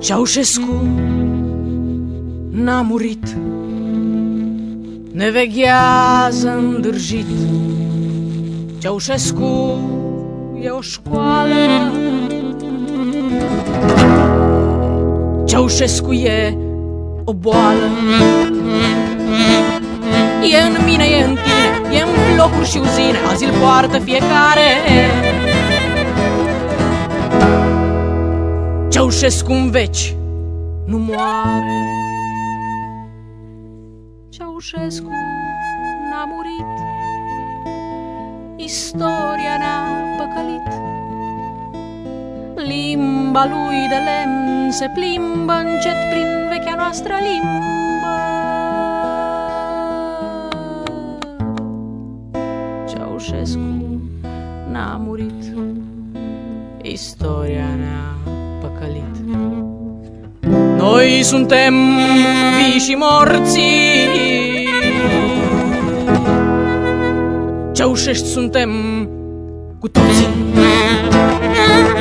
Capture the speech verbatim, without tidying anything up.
Ceaușescu n-a murit, ne veghează îndârjit. Ceaușescu e o școală, Ceaușescu e o boală. E în mine, e în tine, e în blocuri și uzine, azi îl poartă fiecare. Ceaușescu în veci nu moare. Ceaușescu n-a murit, istoria ne-a păcălit. Limba lui de lemn se plimbă încet prin vechea noastră limbă. Ceaușescu n-a murit, istoria ne-a păcălit. Noi suntem vii și morții, Ceaușești suntem cu toții.